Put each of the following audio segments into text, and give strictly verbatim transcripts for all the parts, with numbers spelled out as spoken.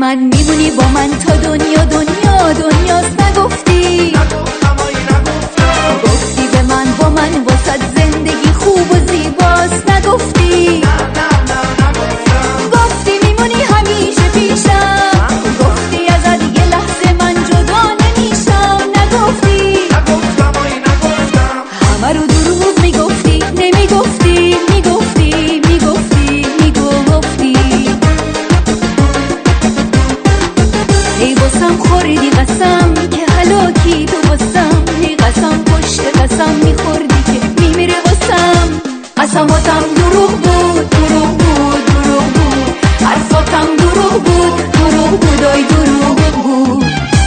من میمونی با من تا دنیا دنیا دنیاست نگفتی. نگفتم آی نگفتم. گفتی به من با من واسه زندگی خوب و زیباست نگفتی. نه نه نه نگفتم. گفتی میمونی همیشه پیشم. گفتی ازت یه لحظه من جدا نمیشم نگفتی. نگفتم آی نگفتم. همه رو دروغ میگفتی نمیگفتی میگفتی میگفتی میگفتی. ای واسم خوردی قسم که هلاکی تو واسم. ای قسم پشت قسم میخوردی که میمیره واسم. قسماتم دروغ بود دروغ بود دروغ بود. حرفاتم دروغ بود دروغ بود آی دروغ بود.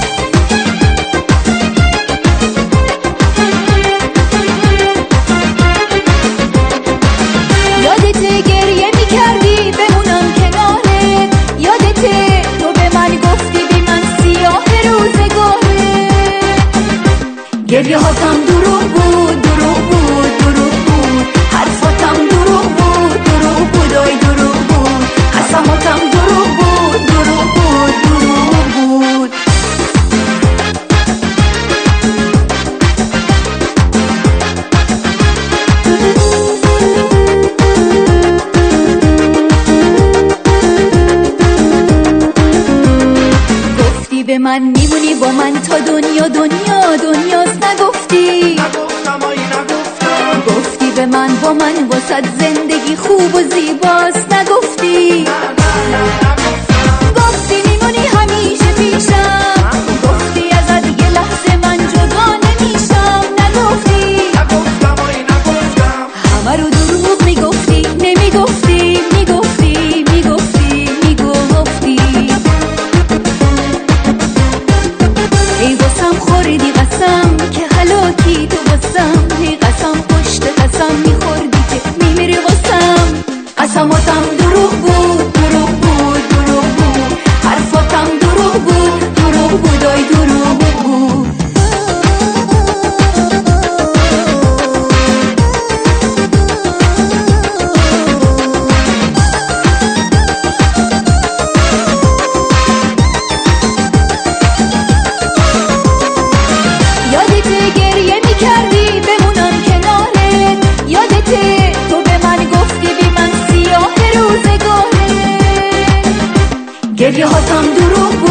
یادته گریه میکردی بمونم کنارت. یادته تو به من گفتی بی من سیاه روزگاره. گریه هاتم دروغ بود دروغ بود دروغ بود. حرفاتم دروغ بود دروغ بود آی دروغ بود. قسماتم دروغ بود دروغ بود دروغ بود. گفتی به من میمونی با من تا دنیا دنیا دنیاست نگفتی. نگفتم آی نگفتم. گفتی به من با من واسه زندگی خوب و زیباست نگفتی. نه نه نه نگفتم. گفتی میمونی همیشه پیشم. گفتی ازت یه لحظه من جدا نمیشم نگفتی. نگفتم آی نگفتم. همه رو دروغ میگفتی نمیگفتی میگفتی میگفتی میگفتی. ای واسم خوردی قسم که هلاکی تو واسم. ای قسم پشت قسم میخوردی که میمیری واسم. قسماتم دروغ بود دروغ بود دروغ بود. حرفاتم دروغ بود دروغ بود آی دروغ بود. یادته گریه میکردی بمونم کنارت. یادته تو به من گفتی بی من سیاه روزگاره. گریه هاتم دروغ بود